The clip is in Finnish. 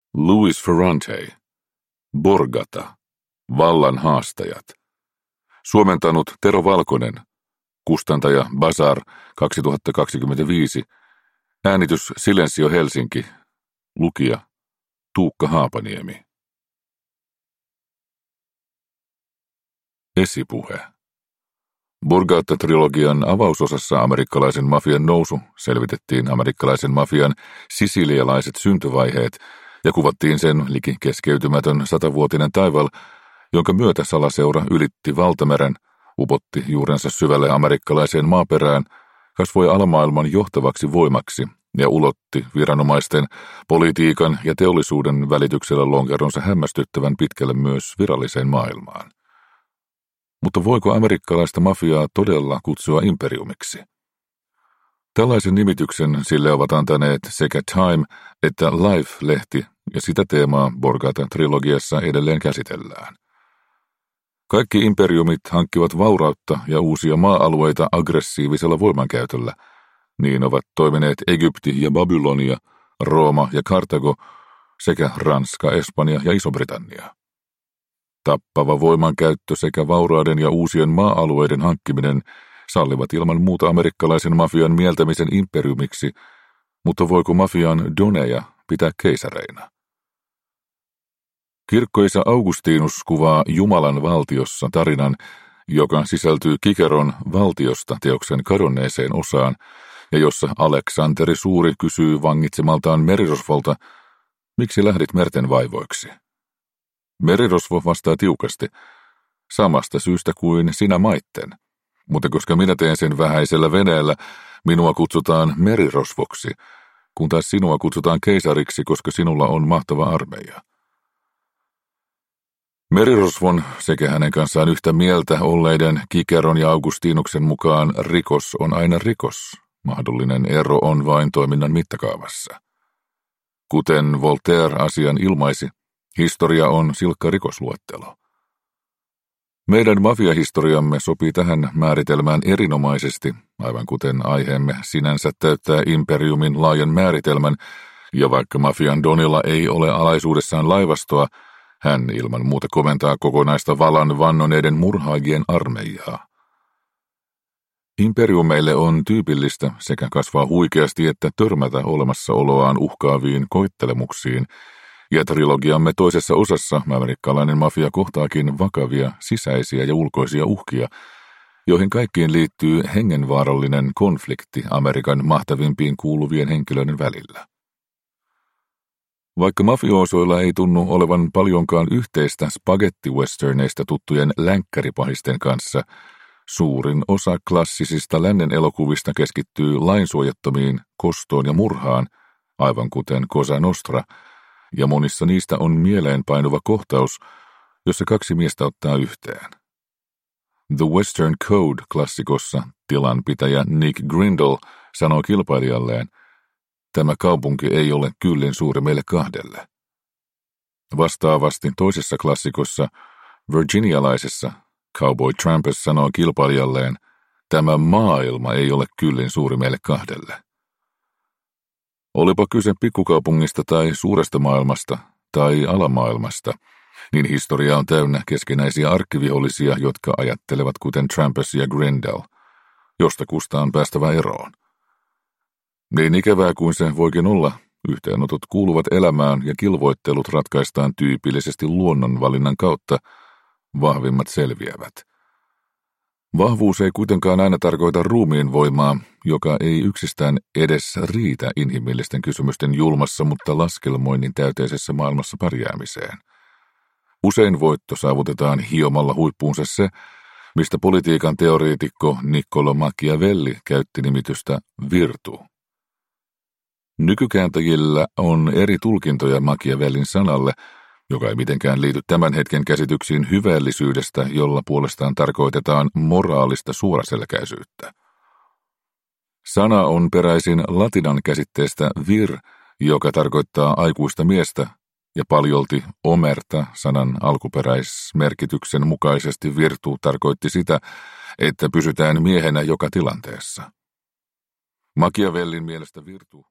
Louis Ferrante, Borgata, Vallan haastajat. Suomentanut Tero Valkonen, kustantaja Bazar 2025, äänitys Silensio Helsinki, lukija Tuukka Haapaniemi. Esipuhe. Borgata-trilogian avausosassa amerikkalaisen mafian nousu selvitettiin amerikkalaisen mafian sisilialaiset syntyvaiheet ja kuvattiin sen liki keskeytymätön 100-vuotinen taival, jonka myötä salaseura ylitti valtameren, upotti juurensa syvälle amerikkalaiseen maaperään, kasvoi alamaailman johtavaksi voimaksi ja ulotti viranomaisten, politiikan ja teollisuuden välityksellä lonkeronsa hämmästyttävän pitkälle myös viralliseen maailmaan. Mutta voiko amerikkalaista mafiaa todella kutsua imperiumiksi? Tällaisen nimityksen sille ovat antaneet sekä Time että Life-lehti, ja sitä teemaa Borgata-trilogiassa edelleen käsitellään. Kaikki imperiumit hankkivat vaurautta ja uusia maa-alueita aggressiivisella voimankäytöllä. Niin ovat toimineet Egypti ja Babylonia, Rooma ja Kartago sekä Ranska, Espanja ja Iso-Britannia. Tappava voimankäyttö sekä vaurauden ja uusien maa-alueiden hankkiminen sallivat ilman muuta amerikkalaisen mafian mieltämisen imperiumiksi, mutta voiko mafian doneja pitää keisareina? Kirkkoisä Augustinus kuvaa Jumalan valtiossa tarinan, joka sisältyy Kikeron valtiosta teoksen kadonneeseen osaan, ja jossa Aleksanteri Suuri kysyy vangitsemaltaan merirosvolta, miksi lähdit merten vaivoiksi? Merirosvo vastaa tiukasti, samasta syystä kuin sinä maitten, mutta koska minä teen sen vähäisellä veneellä, minua kutsutaan merirosvoksi, kun taas sinua kutsutaan keisariksi, koska sinulla on mahtava armeija. Merirosvon sekä hänen kanssaan yhtä mieltä olleiden Kikeron ja Augustinuksen mukaan rikos on aina rikos, mahdollinen ero on vain toiminnan mittakaavassa. Kuten Voltaire asian ilmaisi, historia on silkka rikosluettelo. Meidän mafiahistoriamme sopii tähän määritelmään erinomaisesti, aivan kuten aiheemme sinänsä täyttää imperiumin laajan määritelmän, ja vaikka mafian donilla ei ole alaisuudessaan laivastoa, hän ilman muuta komentaa kokonaista valan vannoneiden murhaajien armeijaa. Imperiumeille on tyypillistä sekä kasvaa huikeasti että törmätä olemassaoloaan uhkaaviin koettelemuksiin, ja trilogiamme toisessa osassa amerikkalainen mafia kohtaakin vakavia sisäisiä ja ulkoisia uhkia, joihin kaikkiin liittyy hengenvaarallinen konflikti Amerikan mahtavimpiin kuuluvien henkilöiden välillä. Vaikka mafiosoilla ei tunnu olevan paljonkaan yhteistä spagetti-westerneistä tuttujen länkkäripahisten kanssa, suurin osa klassisista lännen elokuvista keskittyy lainsuojattomiin, kostoon ja murhaan, aivan kuten Cosa Nostra, ja monissa niistä on mieleenpainuva kohtaus, jossa kaksi miestä ottaa yhteen. The Western Code-klassikossa tilanpitäjä Nick Grindle sanoo kilpailijalleen, tämä kaupunki ei ole kyllin suuri meille kahdelle. Vastaavasti toisessa klassikossa, virginialaisessa, Cowboy Trampus sanoo kilpailijalleen, tämä maailma ei ole kyllin suuri meille kahdelle. Olipa kyse pikkukaupungista tai suuresta maailmasta tai alamaailmasta, niin historia on täynnä keskinäisiä arkkivihollisia, jotka ajattelevat kuten Trampus ja Grindel, josta kusta on päästävä eroon. Niin ikävää kuin se voikin olla, yhteenotot kuuluvat elämään ja kilvoittelut ratkaistaan tyypillisesti luonnonvalinnan kautta, vahvimmat selviävät. Vahvuus ei kuitenkaan aina tarkoita ruumiin voimaa, joka ei yksistään edes riitä inhimillisten kysymysten julmassa, mutta laskelmoinnin täyteisessä maailmassa pärjäämiseen. Usein voitto saavutetaan hiomalla huippuunsa se, mistä politiikan teoreetikko Niccolo Machiavelli käytti nimitystä virtu. Nykykääntäjillä on eri tulkintoja Machiavellin sanalle, joka ei mitenkään liity tämän hetken käsityksiin hyvällisyydestä, jolla puolestaan tarkoitetaan moraalista suoraselkäisyyttä. Sana on peräisin latinan käsitteestä vir, joka tarkoittaa aikuista miestä, ja paljolti omerta sanan alkuperäismerkityksen mukaisesti virtu tarkoitti sitä, että pysytään miehenä joka tilanteessa. Machiavellin mielestä virtu